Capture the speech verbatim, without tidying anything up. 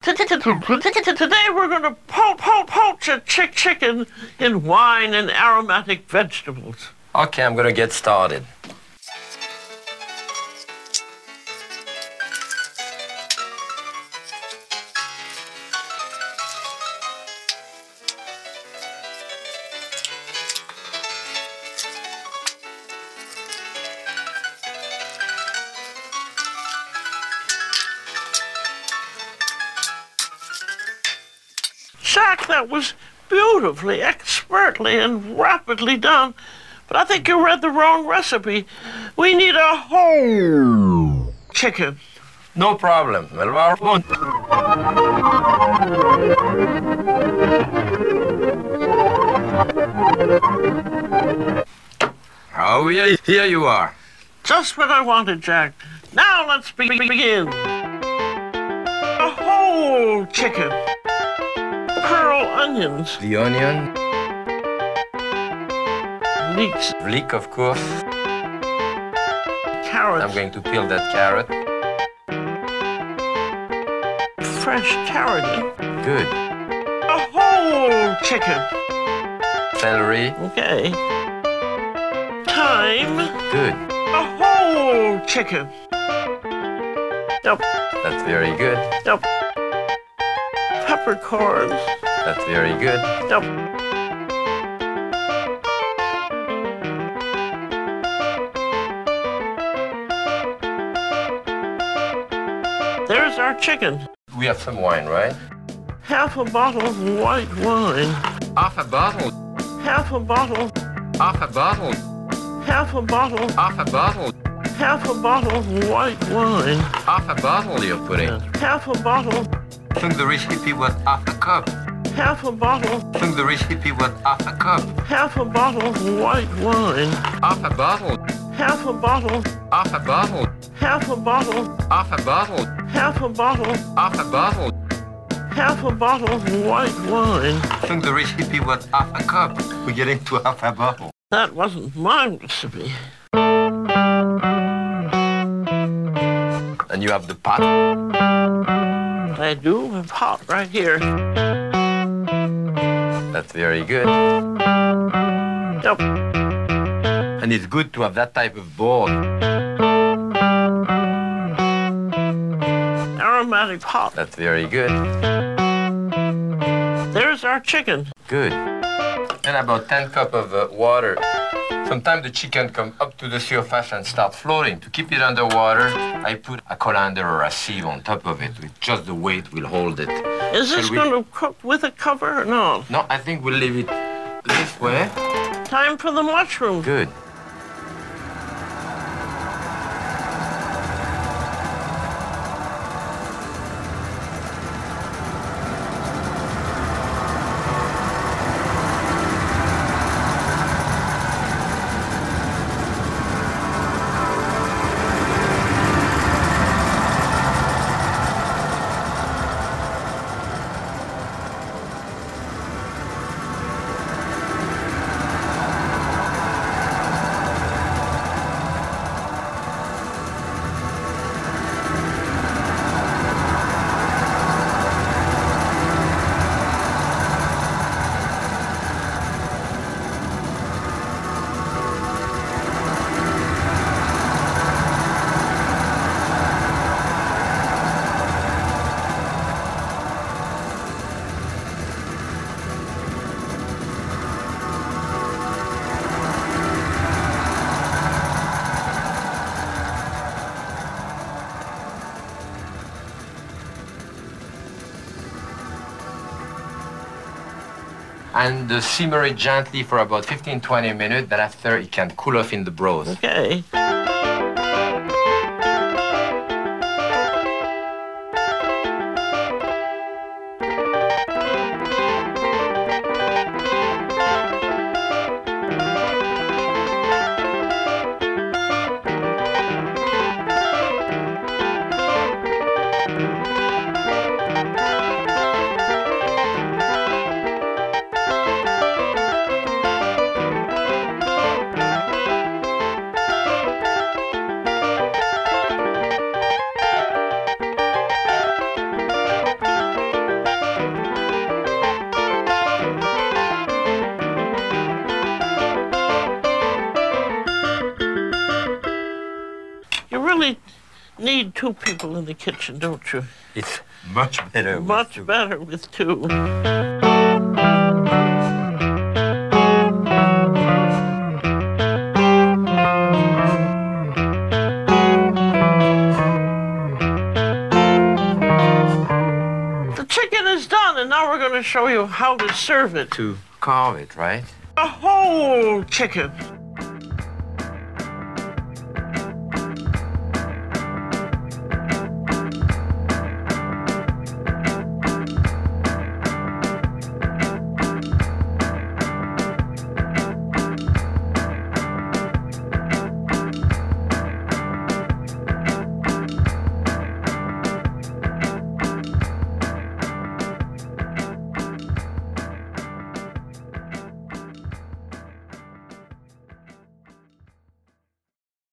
Today we're going to pul pul poach a chick chicken in wine and aromatic vegetables. Okay, I'm going to get started. Jack, that was beautifully, expertly, and rapidly done. But I think you read the wrong recipe. We need a whole chicken. No problem. Oh, yeah, here you are. Just what I wanted, Jack. Now let's be begin. A whole chicken. Pearl onions. The onion. Leeks. Leek, of course. Carrots. I'm going to peel that carrot. Fresh tarragon. Good. A whole chicken. Celery. Okay. Thyme. Good. A whole chicken. Yep. That's very good. Yep. Peppercorns. That's very good. Yep. There's our chicken. We have some wine, right? Half a bottle of white wine. Half a bottle. Half a bottle. Half a bottle. Half a bottle. Half a bottle. Half a bottle of white wine. Half a bottle you're putting. Half a bottle. I think the recipe was half a cup. Half a bottle. I think the recipe was half a cup. Half a bottle of white wine. Half a bottle. Half a bottle. Half a bottle. Half a bottle. Half a bottle. Half a bottle. Half a bottle. Half a bottle of white wine. I think the recipe was half a cup. We're getting to half a bottle. That wasn't my recipe. And you have the pot. I do have hot right here. That's very good. Yep. And it's good to have that type of board. Aromatic hot. That's very good. There's our chicken. Good. And about ten cups of uh, water. Sometimes the chicken comes up to the surface and start floating. To keep it underwater, I put a colander or a sieve on top of it. With just the weight will hold it. Is this we... going to cook with a cover or not? No, I think we'll leave it this way. Time for the mushroom. Good. And uh, simmer it gently for about fifteen to twenty minutes. Then after, it can cool off in the broth. Okay. need two people in the kitchen, don't you? It's much better with Much two. better with two. The chicken is done, and now we're going to show you how to serve it. To carve it, right? A whole chicken.